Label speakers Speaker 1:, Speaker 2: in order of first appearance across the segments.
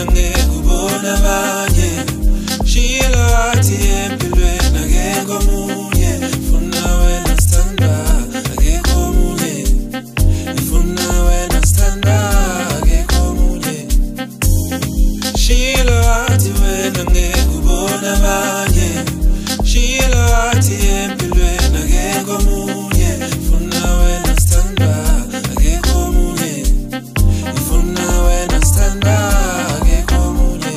Speaker 1: wena ngekubona abanye shilo wathi empilweni akekho omunye funa wena sithanda akekho omunye ngifuna wena sithanda akekho omunye shilo wathi wena ngekubona abanye shilo wathi empilweni akekho omunye funa wena sithanda akekho omunye ngifuna wena sithanda akekho omunye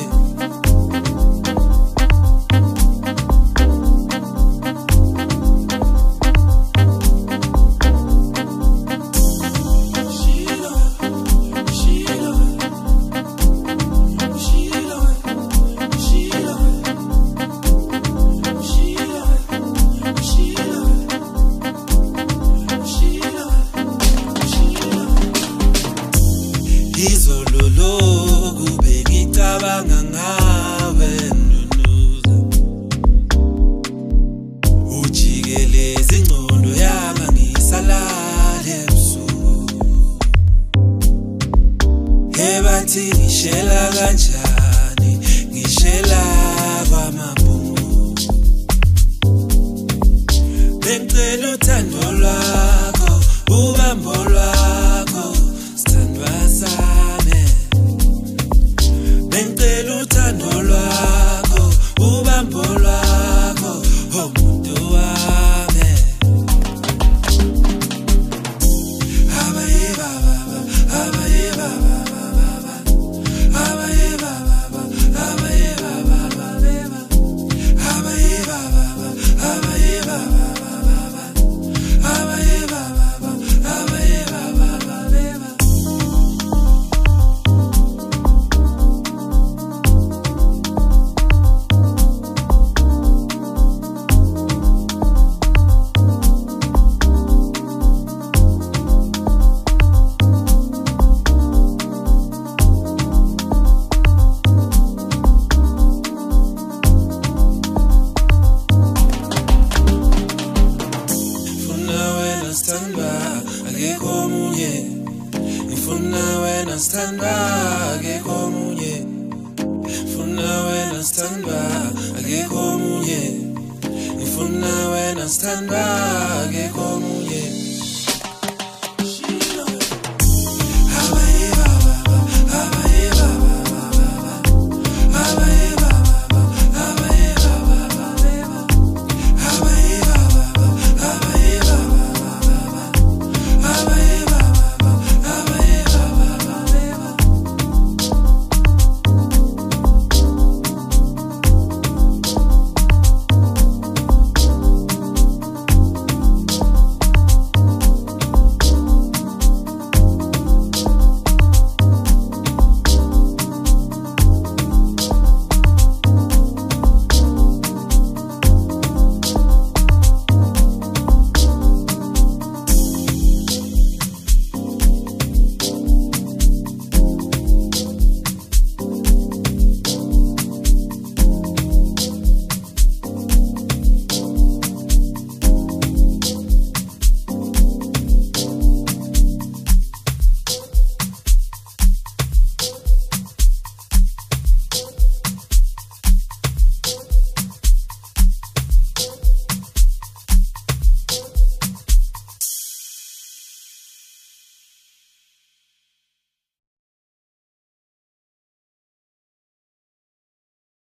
Speaker 1: izololoku bengicabanga ngawe ndunuza ujikeleza ingqondo yami ngisalale ebusuku ebathi ngishela kanjani ngishela kwamabhungu bengicela uthando lwakho ubambo lwakho sithandwa sami bengicela uthando lwakho ubambo lwakho umuntu wami abaye baba abaye baba abaye baba abaye baba abaye baba abaye baba abaye baba abaye baba sithanda akekho omunye ngifuna wena sithanda akekho omunye ngifuna wena sithanda akekho omunye ngifuna wena sithanda akekho